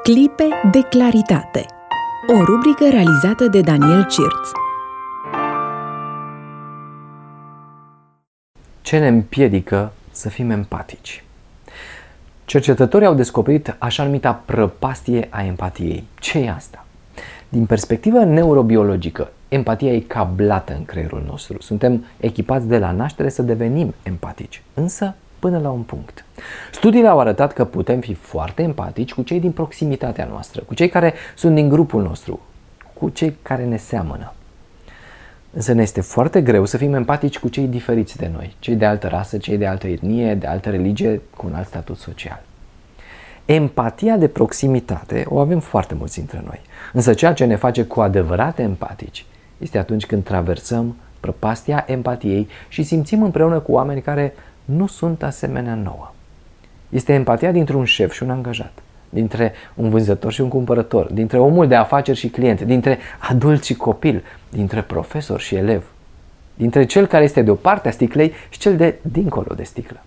Clipe de claritate. O rubrică realizată de Daniel Cirț. Ce ne împiedică să fim empatici? Cercetătorii au descoperit așa numita prăpastie a empatiei. Ce e asta? Din perspectivă neurobiologică, empatia e cablată în creierul nostru. Suntem echipați de la naștere să devenim empatici, însă până la un punct. Studiile au arătat că putem fi foarte empatici cu cei din proximitatea noastră, cu cei care sunt din grupul nostru, cu cei care ne seamănă. Însă ne este foarte greu să fim empatici cu cei diferiți de noi, cei de altă rasă, cei de altă etnie, de altă religie, cu un alt statut social. Empatia de proximitate o avem foarte mulți dintre noi, însă ceea ce ne face cu adevărat empatici este atunci când traversăm prăpastia empatiei și simțim împreună cu oameni care nu sunt asemenea nouă. Este empatia dintre un șef și un angajat, dintre un vânzător și un cumpărător, dintre omul de afaceri și client, dintre adult și copil, dintre profesor și elev, dintre cel care este de o parte a sticlei și cel de dincolo de sticlă.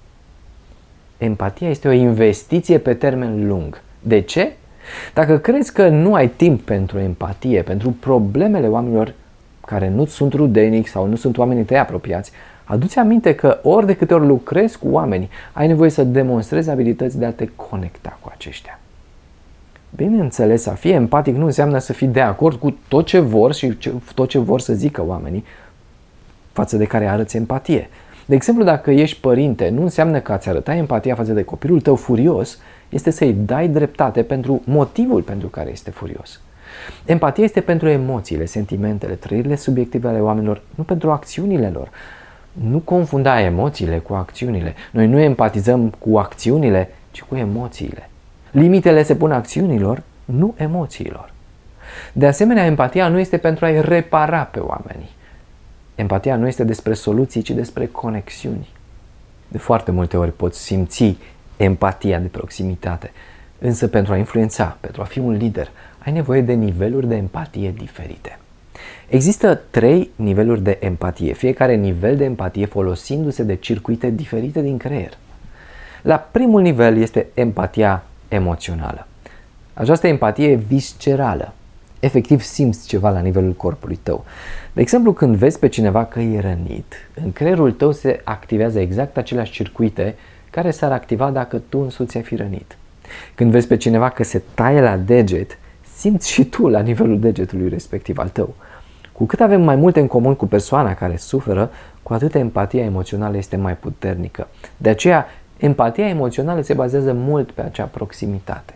Empatia este o investiție pe termen lung. De ce? Dacă crezi că nu ai timp pentru empatie, pentru problemele oamenilor care nu sunt rudenici sau nu sunt oamenii tăi apropiați, adu-ți aminte că ori de câte ori lucrezi cu oameni, ai nevoie să demonstrezi abilități de a te conecta cu aceștia. Bineînțeles, a fi empatic nu înseamnă să fii de acord cu tot ce vor și tot ce vor să zică oamenii față de care arăți empatie. De exemplu, dacă ești părinte, nu înseamnă că ați arăta empatia față de copilul tău furios este să-i dai dreptate pentru motivul pentru care este furios. Empatia este pentru emoțiile, sentimentele, trăirile subiective ale oamenilor, nu pentru acțiunile lor. Nu confunda emoțiile cu acțiunile. Noi nu empatizăm cu acțiunile, ci cu emoțiile. Limitele se pun acțiunilor, nu emoțiilor. De asemenea, empatia nu este pentru a-i repara pe oameni. Empatia nu este despre soluții, ci despre conexiuni. De foarte multe ori poți simți empatia de proximitate, însă pentru a influența, pentru a fi un lider, ai nevoie de niveluri de empatie diferite. Există 3 niveluri de empatie, fiecare nivel de empatie folosindu-se de circuite diferite din creier. La primul nivel este empatia emoțională. Această empatie e viscerală. Efectiv simți ceva la nivelul corpului tău. De exemplu, când vezi pe cineva că e rănit, în creierul tău se activează exact aceleași circuite care s-ar activa dacă tu însuți ai fi rănit. Când vezi pe cineva că se taie la deget, simți și tu la nivelul degetului respectiv al tău. Cu cât avem mai multe în comun cu persoana care suferă, cu atât empatia emoțională este mai puternică. De aceea, empatia emoțională se bazează mult pe acea proximitate.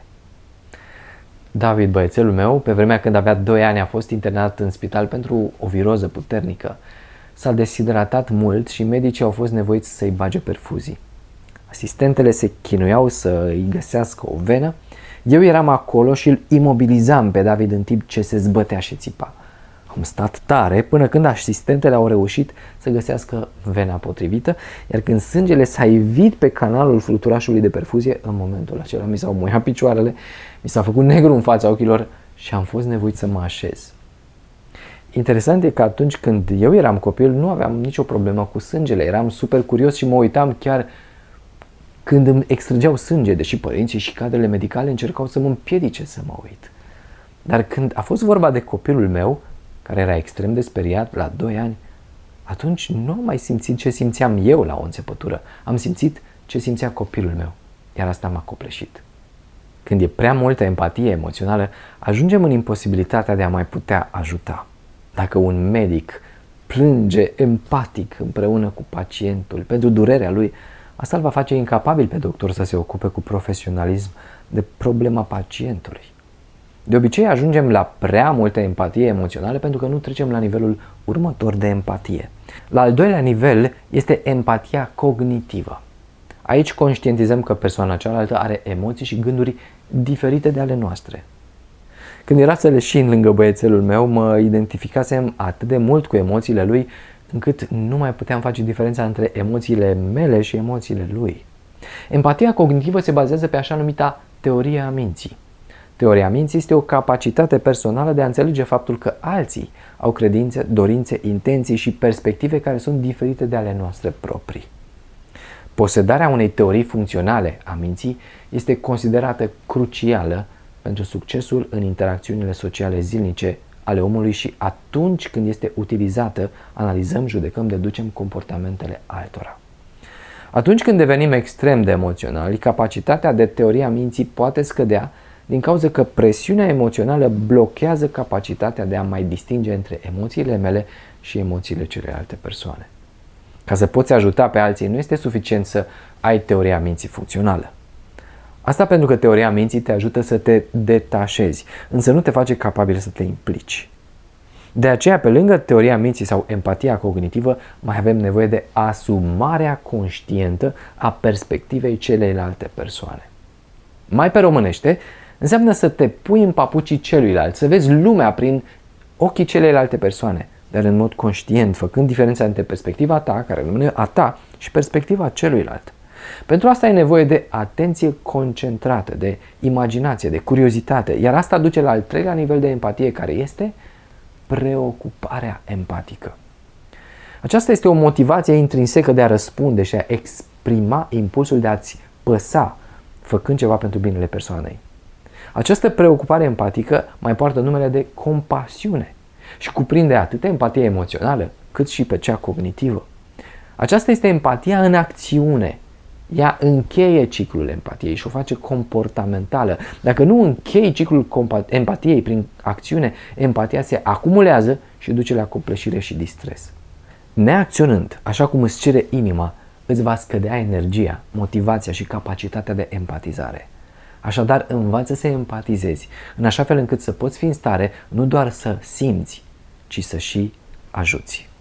David, băiețelul meu, pe vremea când avea 2 ani, a fost internat în spital pentru o viroză puternică. S-a deshidratat mult și medicii au fost nevoiți să-i bage perfuzii. Asistentele se chinuiau să îi găsească o venă. Eu eram acolo și îl imobilizam pe David în timp ce se zbătea și țipa. Am stat tare până când asistentele au reușit să găsească vena potrivită, iar când sângele s-a ivit pe canalul fluturașului de perfuzie, în momentul acela mi s-au muiat picioarele, mi s-a făcut negru în fața ochilor și am fost nevoit să mă așez. Interesant e că atunci când eu eram copil nu aveam nicio problemă cu sângele, eram super curios și mă uitam chiar când îmi extrăgeau sânge, deși părinții și cadrele medicale încercau să mă împiedice să mă uit. Dar când a fost vorba de copilul meu, care era extrem de speriat la 2 ani, atunci nu am mai simțit ce simțeam eu la o înțepătură. Am simțit ce simțea copilul meu, iar asta m-a copleșit. Când e prea multă empatie emoțională, ajungem în imposibilitatea de a mai putea ajuta. Dacă un medic plânge empatic împreună cu pacientul pentru durerea lui, asta îl va face incapabil pe doctor să se ocupe cu profesionalism de problema pacientului. De obicei ajungem la prea multă empatie emoțională pentru că nu trecem la nivelul următor de empatie. La al doilea nivel este empatia cognitivă. Aici conștientizăm că persoana cealaltă are emoții și gânduri diferite de ale noastre. Când era să leșin lângă băiețelul meu, mă identificasem atât de mult cu emoțiile lui, încât nu mai puteam face diferența între emoțiile mele și emoțiile lui. Empatia cognitivă se bazează pe așa numita teorie a minții. Teoria minții este o capacitate personală de a înțelege faptul că alții au credințe, dorințe, intenții și perspective care sunt diferite de ale noastre proprii. Posedarea unei teorii funcționale a minții este considerată crucială pentru succesul în interacțiunile sociale zilnice ale omului și atunci când este utilizată, analizăm, judecăm, deducem comportamentele altora. Atunci când devenim extrem de emoționali, capacitatea de teoria minții poate scădea din cauza că presiunea emoțională blochează capacitatea de a mai distinge între emoțiile mele și emoțiile celelalte persoane. Ca să poți ajuta pe alții, nu este suficient să ai teoria minții funcțională. Asta pentru că teoria minții te ajută să te detașezi, însă nu te face capabil să te implici. De aceea, pe lângă teoria minții sau empatia cognitivă, mai avem nevoie de asumarea conștientă a perspectivei celelalte persoane. Mai pe românește, înseamnă să te pui în papucii celuilalt, să vezi lumea prin ochii celelalte persoane, dar în mod conștient, făcând diferența între perspectiva ta, care rămâne a ta, și perspectiva celuilalt. Pentru asta ai nevoie de atenție concentrată, de imaginație, de curiozitate, iar asta duce la al treilea nivel de empatie, care este preocuparea empatică. Aceasta este o motivație intrinsecă de a răspunde și a exprima impulsul de a-ți păsa, făcând ceva pentru binele persoanei. Această preocupare empatică mai poartă numele de compasiune și cuprinde atât empatia emoțională, cât și pe cea cognitivă. Aceasta este empatia în acțiune. Ea încheie ciclul empatiei și o face comportamentală. Dacă nu închei ciclul empatiei prin acțiune, empatia se acumulează și duce la copleșire și distres. Neacționând, așa cum îți cere inima, îți va scădea energia, motivația și capacitatea de empatizare. Așadar, învață să empatizezi, în așa fel încât să poți fi în stare nu doar să simți, ci să și ajuți.